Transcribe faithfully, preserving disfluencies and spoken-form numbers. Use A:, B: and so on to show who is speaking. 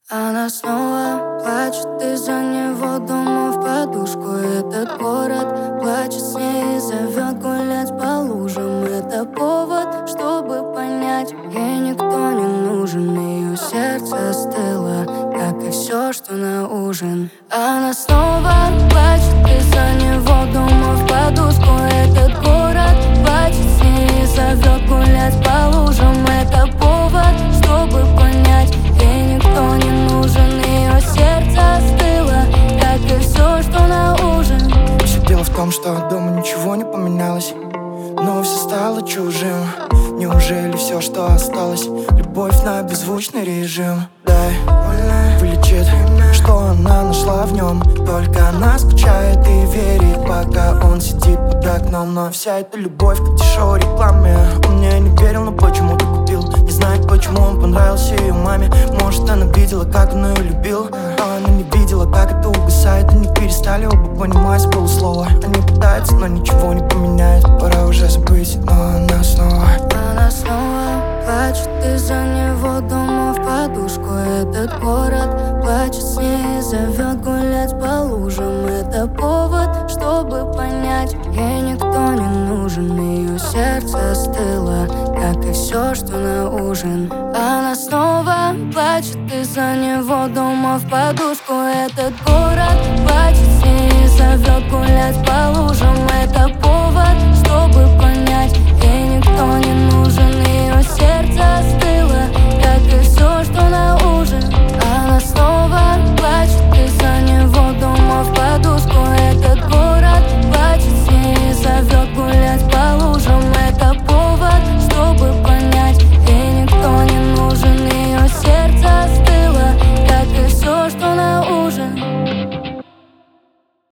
A: Она снова плачет из-за него дома в подушку. Этот город плачет с ней и зовет гулять по лужам. Это повод, чтобы понять, ей никто не нужен. Ее сердце остыло, как и все, что на ужин. Она снова плачет из-за него дома в подушку. Этот город плачет с ней и зовет гулять по лужам. Это повод, чтобы понять, ей никто не нужен. Ее сердце остыло, как и все, что на ужин.
B: Все дело в том, что дома ничего не поменялось, но все стало чужим. Неужели все, что осталось, любовь на беззвучный режим? Дай вылечит, что она нашла в нем. Только она скучает и верит, пока он сидит под окном. Но вся эта любовь как дешевая рекламе. Он мне не верил, но почему-то купил. Не знает, почему он понравился ее маме. Может, она видела, как он ее любил, а она не видела, как это угасает. Они перестали оба понимать с полуслова. Они пытаются, но ничего не поменяет. Пора уже забыть, но она снова
A: Она снова плачет из-за него дома в подушку. Этот город плачет с ней и зовет гулять по лужам. Это повод, чтобы понять, ей никто не нужен. Ее сердце остыло, как и все, что на ужин. Она снова плачет из-за него дома в подушку. Этот город плачет с ней и зовет гулять по лужам. Это повод, чтобы понять, ей никто не нужен. Ее сердце остыло, как и все,